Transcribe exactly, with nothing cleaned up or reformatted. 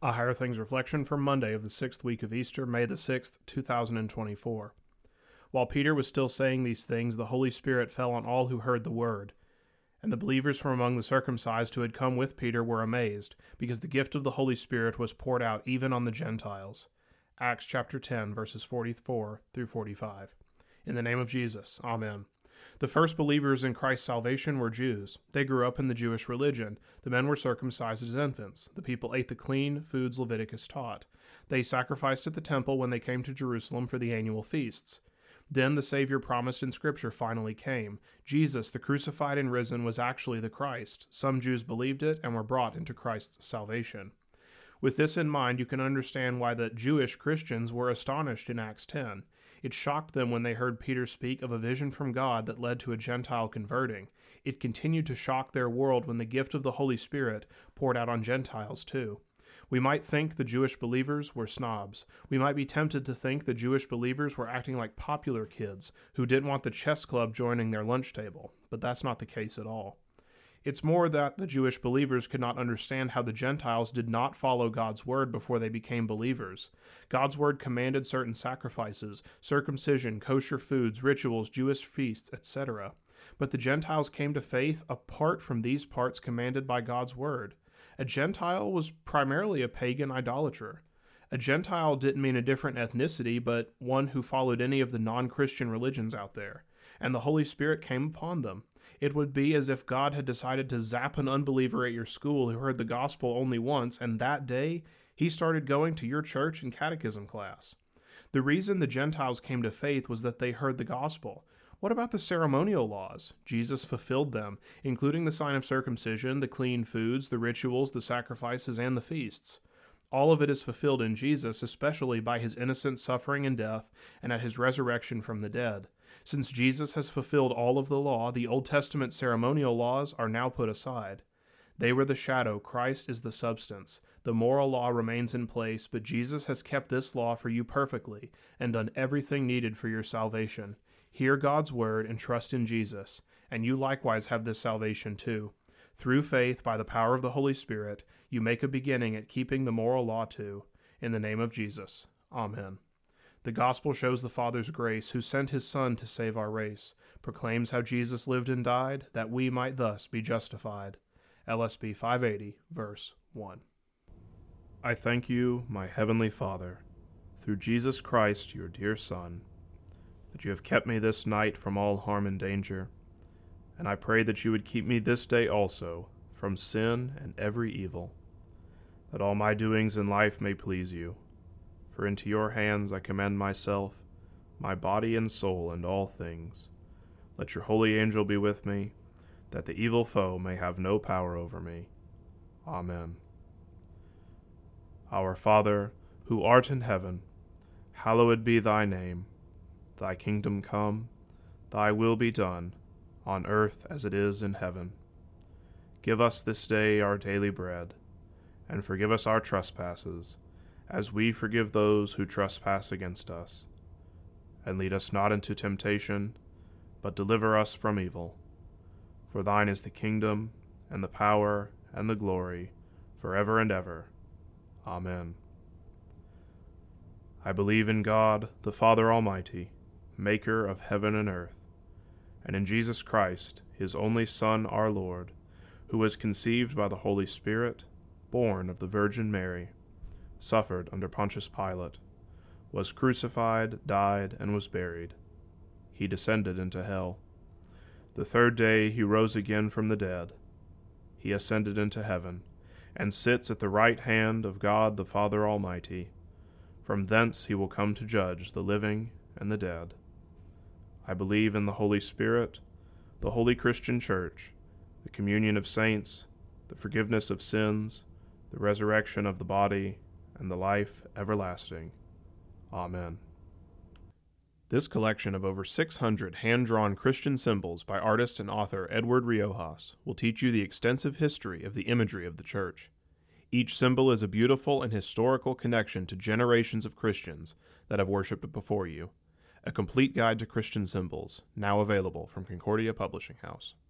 A Higher Things Reflection for Monday of the sixth week of Easter, May the sixth, two thousand twenty-four. While Peter was still saying these things, the Holy Spirit fell on all who heard the word. And the believers from among the circumcised who had come with Peter were amazed, because the gift of the Holy Spirit was poured out even on the Gentiles. Acts chapter ten, verses forty-four through forty-five. In the name of Jesus, Amen. The first believers in Christ's salvation were Jews. They grew up in the Jewish religion. The men were circumcised as infants. The people ate the clean foods Leviticus taught. They sacrificed at the temple when they came to Jerusalem for the annual feasts. Then the Savior promised in Scripture finally came. Jesus, the crucified and risen, was actually the Christ. Some Jews believed it and were brought into Christ's salvation. With this in mind, you can understand why the Jewish Christians were astonished in Acts ten. It shocked them when they heard Peter speak of a vision from God that led to a Gentile converting. It continued to shock their world when the gift of the Holy Spirit poured out on Gentiles too. We might think the Jewish believers were snobs. We might be tempted to think the Jewish believers were acting like popular kids who didn't want the chess club joining their lunch table, but that's not the case at all. It's more that the Jewish believers could not understand how the Gentiles did not follow God's word before they became believers. God's word commanded certain sacrifices, circumcision, kosher foods, rituals, Jewish feasts, et cetera. But the Gentiles came to faith apart from these parts commanded by God's word. A Gentile was primarily a pagan idolater. A Gentile didn't mean a different ethnicity, but one who followed any of the non-Christian religions out there. And the Holy Spirit came upon them. It would be as if God had decided to zap an unbeliever at your school who heard the gospel only once, and that day he started going to your church and catechism class. The reason the Gentiles came to faith was that they heard the gospel. What about the ceremonial laws? Jesus fulfilled them, including the sign of circumcision, the clean foods, the rituals, the sacrifices, and the feasts. All of it is fulfilled in Jesus, especially by his innocent suffering and death and at his resurrection from the dead. Since Jesus has fulfilled all of the law, the Old Testament ceremonial laws are now put aside. They were the shadow, Christ is the substance. The moral law remains in place, but Jesus has kept this law for you perfectly and done everything needed for your salvation. Hear God's word and trust in Jesus, and you likewise have this salvation too. Through faith, by the power of the Holy Spirit, you make a beginning at keeping the moral law too. In the name of Jesus, Amen. The gospel shows the Father's grace, who sent his Son to save our race, proclaims how Jesus lived and died, that we might thus be justified. L S B five eighty, verse one. I thank you, my heavenly Father, through Jesus Christ, your dear Son, that you have kept me this night from all harm and danger, and I pray that you would keep me this day also from sin and every evil, that all my doings in life may please you. For into your hands I commend myself, my body and soul, and all things. Let your holy angel be with me, that the evil foe may have no power over me. Amen. Our Father, who art in heaven, hallowed be thy name. Thy kingdom come, thy will be done, on earth as it is in heaven. Give us this day our daily bread, and forgive us our trespasses, as we forgive those who trespass against us. And lead us not into temptation, but deliver us from evil. For thine is the kingdom, and the power, and the glory, forever and ever. Amen. I believe in God, the Father Almighty, maker of heaven and earth, and in Jesus Christ, his only Son, our Lord, who was conceived by the Holy Spirit, born of the Virgin Mary, suffered under Pontius Pilate, was crucified, died, and was buried. He descended into hell. The third day he rose again from the dead. He ascended into heaven, and sits at the right hand of God the Father Almighty. From thence he will come to judge the living and the dead. I believe in the Holy Spirit, the holy Christian Church, the communion of saints, the forgiveness of sins, the resurrection of the body, and the life everlasting. Amen. This collection of over six hundred hand-drawn Christian symbols by artist and author Edward Riojas will teach you the extensive history of the imagery of the Church. Each symbol is a beautiful and historical connection to generations of Christians that have worshipped before you. A complete guide to Christian symbols, now available from Concordia Publishing House.